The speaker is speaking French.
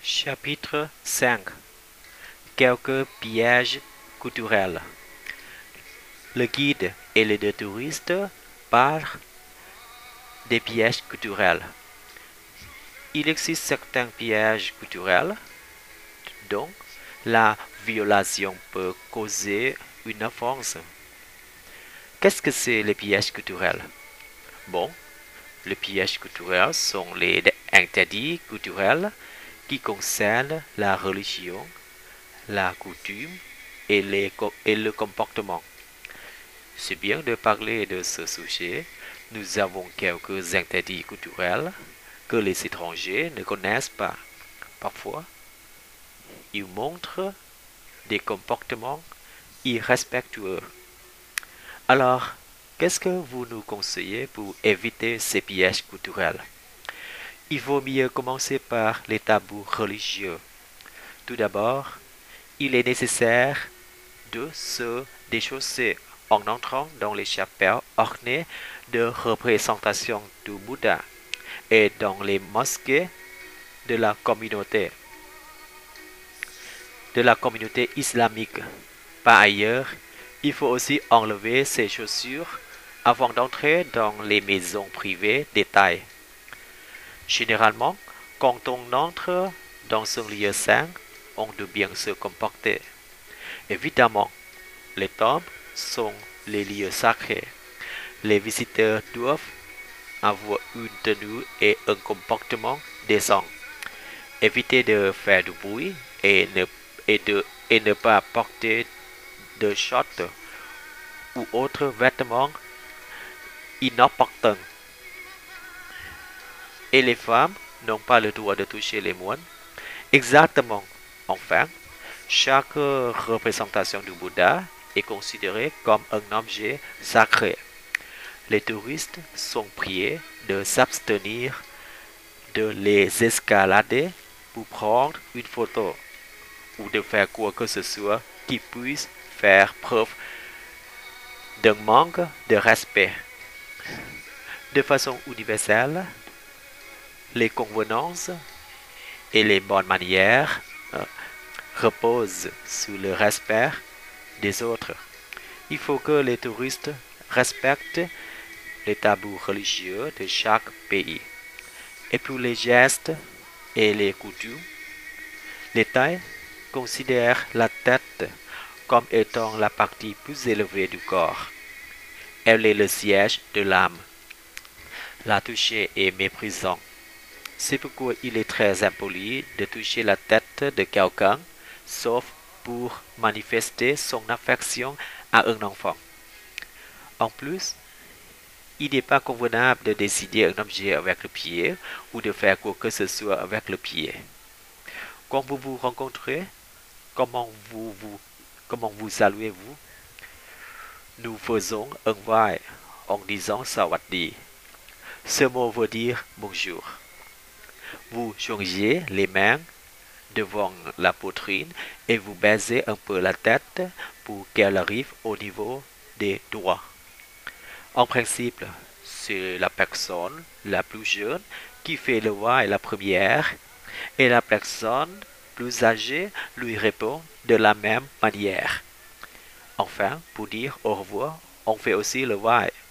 Chapitre 5. Quelques pièges culturels. Le guide et les deux touristes parlent des pièges culturels. Il existe certains pièges culturels dont la violation peut causer une offense. Qu'est-ce que c'est les pièges culturels? Bon, les pièges culturels sont les interdits culturels qui concernent la religion, la coutume et le comportement. C'est bien de parler de ce sujet. Nous avons quelques interdits culturels que les étrangers ne connaissent pas. Parfois, ils montrent des comportements irrespectueux. Alors, qu'est-ce que vous nous conseillez pour éviter ces pièges culturels? Il vaut mieux commencer par les tabous religieux. Tout d'abord, il est nécessaire de se déchausser en entrant dans les chapelles ornées de représentations du Bouddha et dans les mosquées de la communauté islamique. Par ailleurs, il faut aussi enlever ses chaussures avant d'entrer dans les maisons privées détaillées. Généralement, quand on entre dans un lieu saint, on doit bien se comporter. Évidemment, les temples sont les lieux sacrés. Les visiteurs doivent avoir une tenue et un comportement décent. Évitez de faire du bruit et ne pas porter de shorts ou autres vêtements inopportuns. Et les femmes n'ont pas le droit de toucher les moines. Exactement. Enfin, chaque représentation du Bouddha est considérée comme un objet sacré. Les touristes sont priés de s'abstenir de les escalader pour prendre une photo ou de faire quoi que ce soit qui puisse faire preuve d'un manque de respect. De façon universelle, les convenances et les bonnes manières reposent sur le respect des autres. Il faut que les touristes respectent les tabous religieux de chaque pays. Et pour les gestes et les coutumes, les Thaïs considèrent la tête comme étant la partie plus élevée du corps. Elle est le siège de l'âme. La toucher est méprisant. C'est pourquoi il est très impoli de toucher la tête de quelqu'un, sauf pour manifester son affection à un enfant. En plus, il n'est pas convenable de décider un objet avec le pied ou de faire quoi que ce soit avec le pied. Quand vous vous rencontrez, comment vous saluez-vous? Nous faisons un vai en disant Sawadee. Ce mot veut dire bonjour. Vous changez les mains devant la poitrine et vous baisez un peu la tête pour qu'elle arrive au niveau des doigts. En principe, c'est la personne la plus jeune qui fait le vai la première et la personne plus âgée lui répond de la même manière. Enfin, pour dire au revoir, on fait aussi le vai.